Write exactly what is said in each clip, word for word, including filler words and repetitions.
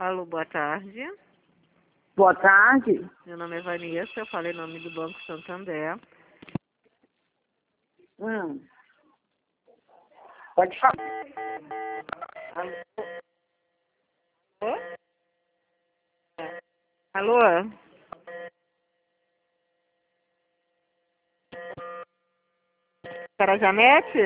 Alô, boa tarde. Boa tarde. Meu nome é Vanessa, eu falo em nome do Banco Santander. Hum. Pode falar. Alô? Alô? Senhora Janete?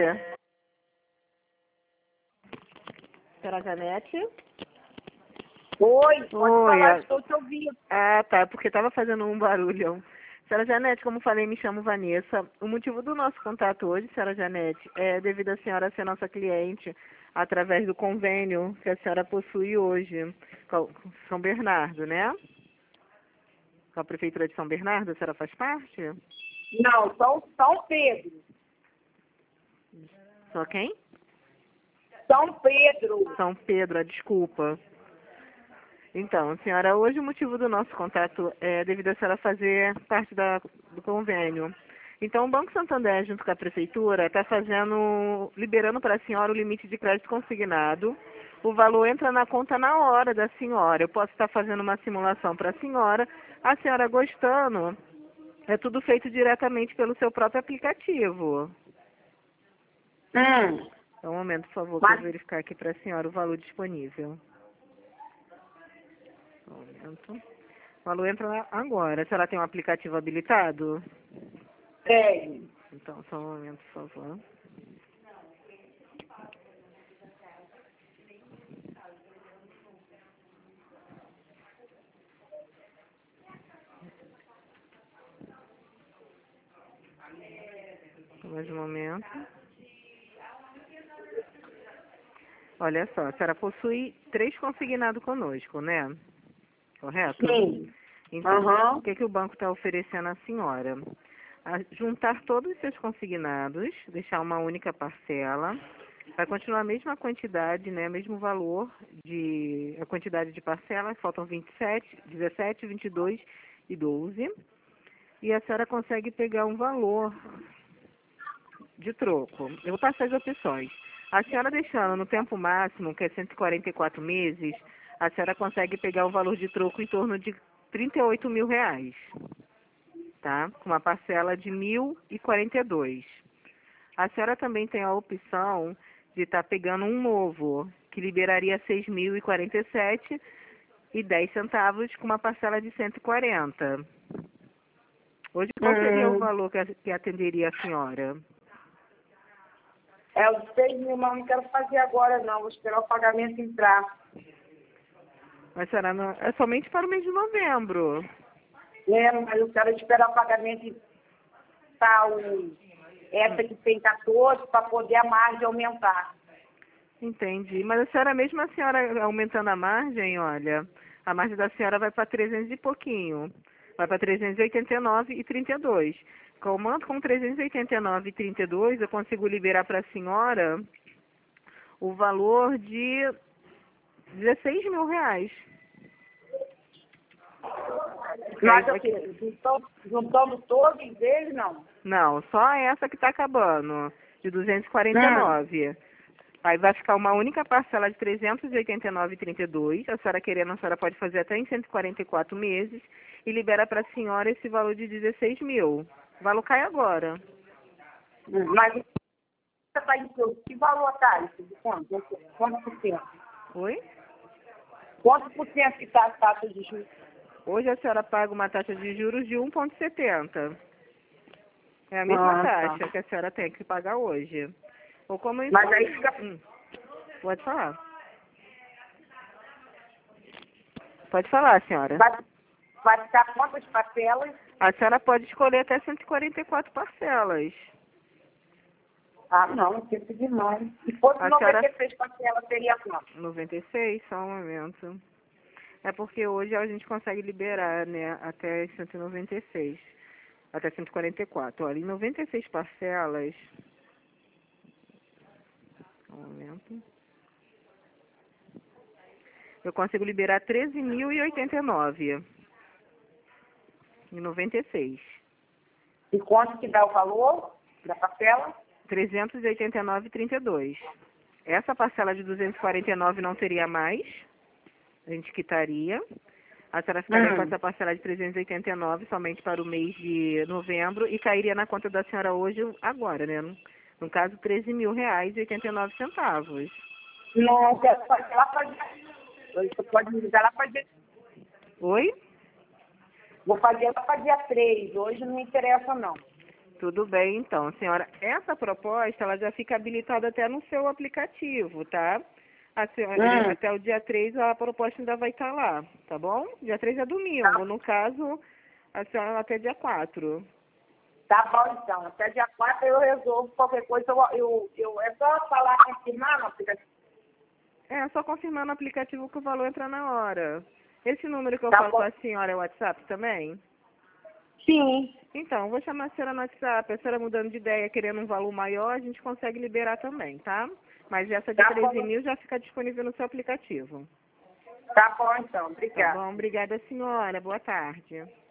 Senhora Janete? Oi, pode Oi. falar, a- estou te ouvindo. Ah, tá, porque estava fazendo um barulho. Senhora Janete, como falei, me chamo Vanessa. O motivo do nosso contato hoje, senhora Janete, é devido à senhora ser nossa cliente através do convênio que a senhora possui hoje com com São Bernardo, né? Com a Prefeitura de São Bernardo, a senhora faz parte? Não, São, São Pedro. Só quem? São Pedro. São Pedro, ah, desculpa. Então, senhora, hoje o motivo do nosso contato é devido a senhora fazer parte da, do convênio. Então, o Banco Santander, junto com a Prefeitura, está fazendo, liberando para a senhora o limite de crédito consignado. O valor entra na conta na hora da senhora. Eu posso estar fazendo uma simulação para a senhora. A senhora gostando, é tudo feito diretamente pelo seu próprio aplicativo. Hum. Então, um momento, por favor, Mas- para eu verificar aqui para a senhora o valor disponível. Um momento. O valor entra lá agora. A senhora tem um aplicativo habilitado? Tem. Então, só um momento, por favor. Mais um momento. Olha só, a senhora possui três consignados conosco, né? Correto? Sim. Então, Aham. o que, que o banco está oferecendo à senhora? A juntar todos os seus consignados, deixar uma única parcela, vai continuar a mesma quantidade, né, mesmo valor de a quantidade de parcelas, faltam vinte e sete, dezessete, vinte e dois e doze. E a senhora consegue pegar um valor de troco. Eu vou passar as opções. A senhora deixando no tempo máximo, que é cento e quarenta e quatro meses, a senhora consegue pegar um valor de troco em torno de trinta e oito mil reais, tá? Com uma parcela de mil e quarenta e dois. A senhora também tem a opção de estar pegando um novo, que liberaria seis mil e quarenta e sete e dez centavos com uma parcela de cento e quarenta. Hoje, qual seria o Hum. valor que, a- que atenderia a senhora? É o de seis mil, mas não quero fazer agora, não. Vou esperar o pagamento entrar. Mas será não, é somente para o mês de novembro. É, mas eu quero esperar o pagamento entrar o... essa que tem quatorze para poder a margem aumentar. Entendi. Mas a senhora, mesmo a senhora aumentando a margem, olha, a margem da senhora vai para trezentos e pouquinho. Vai para trezentos e oitenta e nove e trinta e dois. Comando com trezentos e oitenta e nove e trinta e dois, eu consigo liberar para a senhora o valor de dezesseis mil reais. Nós, É- é o que- quê? Juntamos, juntamos todos eles, não? Não, só essa que está acabando, de duzentos e quarenta e nove. Aí vai ficar uma única parcela de trezentos e oitenta e nove e trinta e dois. A senhora querendo, a senhora pode fazer até em cento e quarenta e quatro meses e libera para a senhora esse valor de dezesseis mil. O valor cai agora. Hum. Mas você está em que que valor está isso? De quanto? Quanto por cento? Oi? Quanto por cento que está a taxa de juros? Hoje a senhora paga uma taxa de juros de um vírgula setenta. É a mesma Ah, taxa tá. que a senhora tem que pagar hoje. Ou como eu Mas informei- aí fica, Hum, Pode falar. Pode falar, senhora. vai, vai ficar quantas parcelas? A senhora pode escolher até cento e quarenta e quatro parcelas. Ah, não, tempo demais. Se fosse A noventa senhora... e seis parcelas, seria quanto? noventa e seis, só um momento. É porque hoje a gente consegue liberar, né, até cento e noventa e seis, até cento e quarenta e quatro. Olha, em noventa e seis parcelas, um momento, eu consigo liberar treze mil e oitenta e nove em noventa e seis. E quanto que dá o valor da parcela? trezentos e oitenta e nove e trinta e dois. Essa parcela de duzentos e quarenta e nove não teria mais. a gente quitaria. A senhora ficaria Hum. com essa parcela de trezentos e oitenta e nove somente para o mês de novembro e cairia na conta da senhora hoje, agora, né? No, no caso, treze mil reais e oitenta e nove centavos. Não, quero fazer lá para dia. Você pode me ligar lá para dia. Oi? Vou fazer lá para dia três. Hoje não me interessa, não. Tudo bem, então, senhora. Essa proposta, ela já fica habilitada até no seu aplicativo, tá? A senhora, Hum. até o dia três a proposta ainda vai estar lá, tá bom? Dia três é domingo, Tá. no caso, a senhora até dia quatro. Tá bom, então. Até dia quatro eu resolvo qualquer coisa. Eu, eu, eu, é só falar, confirmar no aplicativo. É, só confirmar no aplicativo que o valor entra na hora. Esse número que eu Tá falo bom. com a senhora é o WhatsApp também? Sim. Então, vou chamar a senhora no WhatsApp. A senhora mudando de ideia, querendo um valor maior, a gente consegue liberar também, tá? Mas essa de Tá treze bom. mil já fica disponível no seu aplicativo. Tá bom, então. Tá Obrigada. bom? Obrigada, senhora. Boa tarde.